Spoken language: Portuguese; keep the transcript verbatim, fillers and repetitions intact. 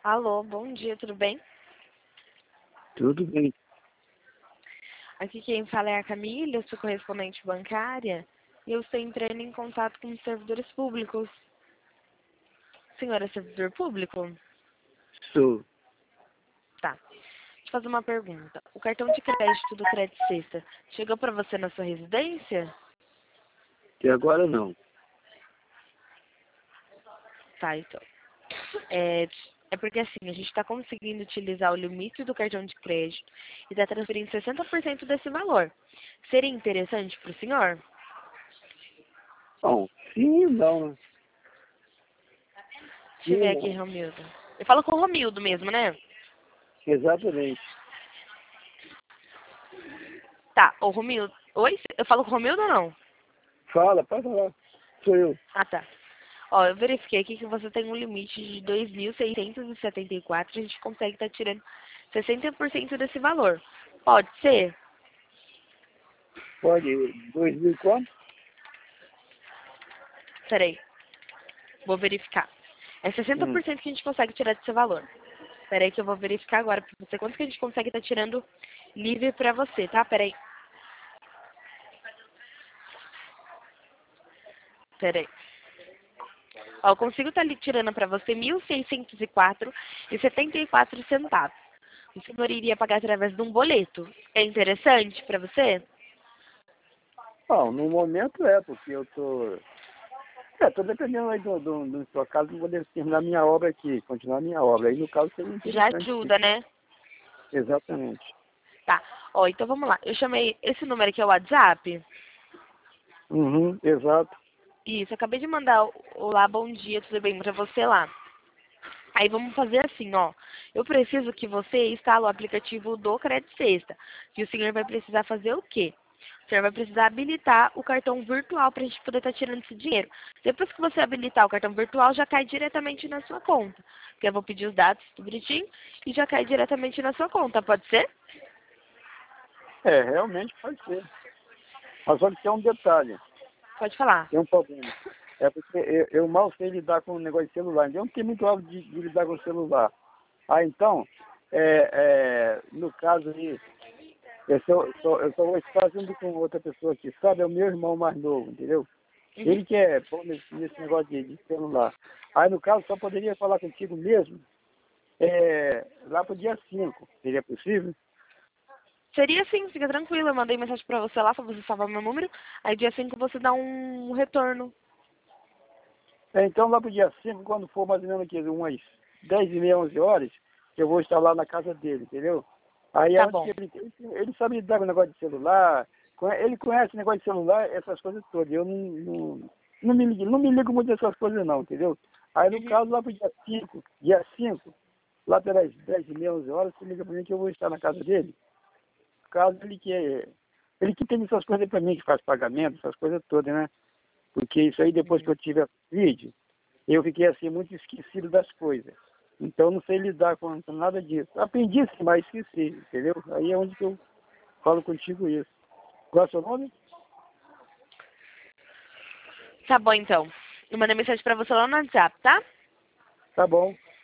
Alô, bom dia, tudo bem? Tudo bem. Aqui quem fala é a Camila, eu sou correspondente bancária e eu estou entrando em contato com os servidores públicos. O senhor é servidor público? Sou. Tá. Deixa eu fazer uma pergunta. O cartão de crédito do Crédito Sexta chegou para você na sua residência? Até agora não. Tá, então. É, é porque assim, a gente está conseguindo utilizar o limite do cartão de crédito e está transferindo sessenta por cento desse valor. Seria interessante para o senhor? Bom, sim e não, né? Deixa eu Sim e ver aqui, não. Romildo. Eu falo com o Romildo mesmo, né? Exatamente. Tá, ô Romildo. Oi? Eu falo com o Romildo ou não? Fala, pode falar. Sou eu. Ah, tá. Ó, eu verifiquei aqui que você tem um limite de dois mil seiscentos e setenta e quatro. A gente consegue estar tirando sessenta por cento desse valor. Pode ser? Pode. Dois mil e quanto? Peraí, vou verificar. É sessenta Hum. por cento que a gente consegue tirar desse valor. Peraí que eu vou verificar agora pra você quanto que a gente consegue estar tirando livre pra você, tá? Peraí. Peraí. Ó, eu consigo estar tirando pra você mil seiscentos e quatro e setenta e quatro centavos. O senhor iria pagar através de um boleto. É interessante pra você? Bom, no momento é, porque eu tô... É, tô dependendo aí do, do, do sua casa para poder terminar minha obra aqui, continuar minha obra. Aí, no caso, seria Já interessante, sim. ajuda, né? Exatamente. Tá. Ó, então vamos lá. Eu chamei esse número aqui é o WhatsApp. Uhum, exato. Isso, eu acabei de mandar o olá, bom dia, tudo bem pra você lá. Aí vamos fazer assim, ó. Eu preciso que você instale o aplicativo do Crédito Sexta. Que o senhor vai precisar fazer o quê? O senhor vai precisar habilitar o cartão virtual para a gente poder estar tirando esse dinheiro. Depois que você habilitar o cartão virtual, já cai diretamente na sua conta. Porque eu vou pedir os dados tudo bonitinho e já cai diretamente na sua conta, pode ser? É, realmente pode ser. Mas só que tem um detalhe. Pode falar. Tem um problema. É porque eu, eu mal sei lidar com o negócio de celular. Então, eu não tenho muito hábito de, de lidar com o celular. Ah, então, é, é, no caso aí, eu só, só, eu só vou estar junto com outra pessoa aqui, sabe? É o meu irmão mais novo, entendeu? Uhum. Ele que é bom nesse, nesse negócio de, de celular. Aí, no caso, só poderia falar contigo mesmo é, lá pro dia cinco. Seria possível? Seria sim, fica tranquilo. Eu mandei mensagem pra você lá, pra você salvar meu número. Aí dia cinco você dá um retorno. É, então, lá pro dia cinco, quando for mais ou menos aqui, umas dez e meia, onze horas, eu vou estar lá na casa dele, entendeu? Aí é Tá onde bom. que ele, ele, ele sabe lidar com o negócio de celular, conhe- ele conhece o negócio de celular, essas coisas todas. Eu não, não, não, me, ligo- não me ligo muito dessas coisas não, entendeu? Aí no Uhum. caso, lá pro dia cinco, dia cinco, lá pelas dez e meia, onze horas, você liga pra mim que eu vou estar na casa dele. No caso, ele que é, ele que tem essas coisas pra mim, que faz pagamento, essas coisas todas, né? Porque isso aí, depois que eu tive a vídeo, eu fiquei assim muito esquecido das coisas. Então não sei lidar com, com nada disso. Aprendi sim, mas esqueci, entendeu? Aí é onde que eu falo contigo isso. Qual é o seu nome? Tá bom então. Eu mandei mensagem pra você lá no WhatsApp, tá? Tá bom.